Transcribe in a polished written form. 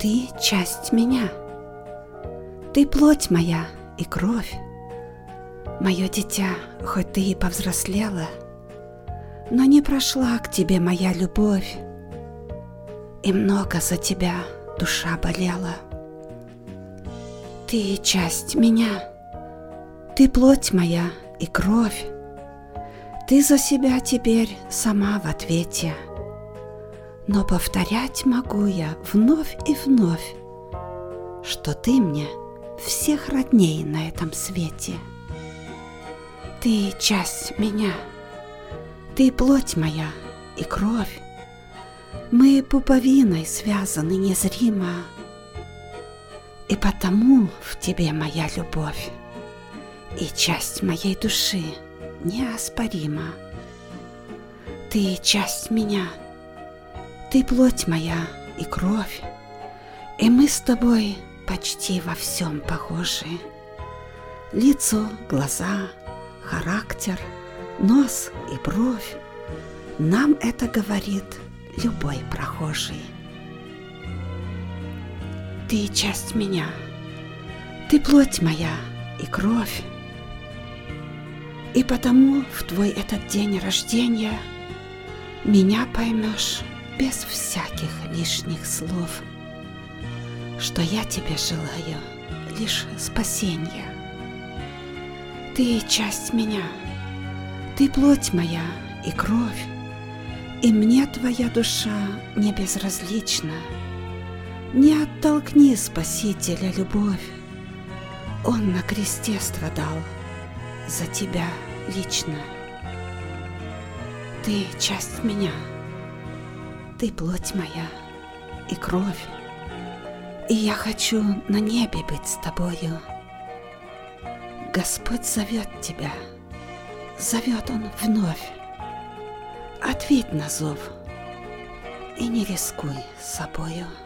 Ты часть меня. Ты плоть моя и кровь. Мое дитя, хоть ты и повзрослела, но не прошла к тебе моя любовь, и много за тебя душа болела. Ты часть меня. Ты плоть моя и кровь. Ты за себя теперь сама в ответе. Но повторять могу я вновь и вновь, что ты мне всех родней на этом свете. Ты часть меня. Ты плоть моя и кровь. Мы пуповиной связаны незримо, и потому в тебе моя любовь и часть моей души неоспорима. Ты часть меня. Ты плоть моя и кровь, и мы с тобой почти во всем похожи. Лицо, глаза, характер, нос и бровь. Нам это говорит любой прохожий. Ты часть меня. Ты плоть моя и кровь. И потому в твой этот день рождения меня поймешь без всяких лишних слов, что я тебе желаю лишь спасения. Ты часть меня, ты плоть моя и кровь, и мне твоя душа не безразлична. Не оттолкни Спасителя любовь, Он на кресте страдал за тебя лично. Ты часть меня. Ты плоть моя и кровь, и я хочу на небе быть с тобою. Господь зовет тебя, зовет Он вновь. Ответь на зов и не рискуй собою.